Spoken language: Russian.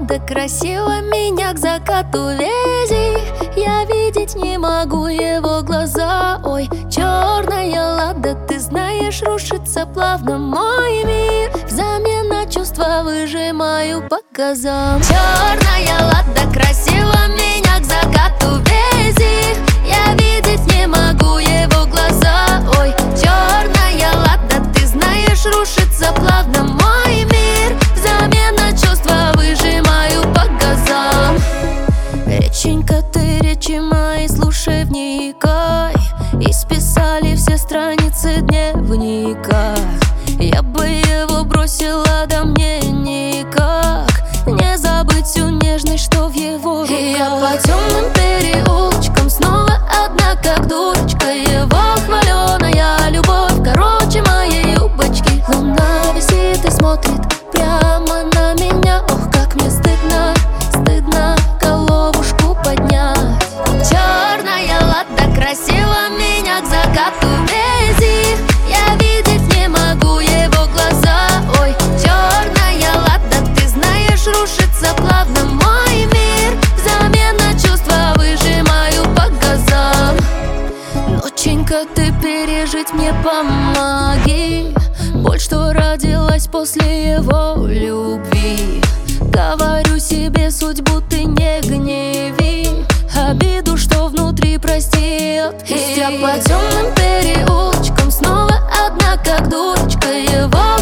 ладно, красиво, меня к закату вези. Я видеть не могу его глаза. Ой, черная лада, ты знаешь, рушится плавно мой мир. Взамен на чувства выжимаю по газам. Черная лада, красиво, меня к закату вези. Я видеть не могу его глаза. Ой, черная лада, ты знаешь, рушится плавно мой мир. Взамен на чувства выжимаю по газам. Реченька, ты речи мои, слушай, вникай. Исписали все страницы дневника. Я бы его бросила, да мне никак не забыть всю нежность, что в его руках. И я по темным переулочкам снова одна, как дурочка. Его хваленая любовь, короче моей юбочки. Луна висит и смотрит прямо на меня. Ох, как мне стыдно, стыдно головушку поднять. Черная лада, красиво, меня к закату вези. Я видеть не могу его глаза. Ой, черная лада, ты знаешь, рушится плавно мой мир. Взамен на чувства выжимаю по газам. Ноченька, ты пережить мне помоги. Боль, что родилась после его любви. Говорю себе, судьбу ты не гневи. Обиду, что внутри, прости, отпусти. Я по темным переулочкам снова одна, как дурочка. Его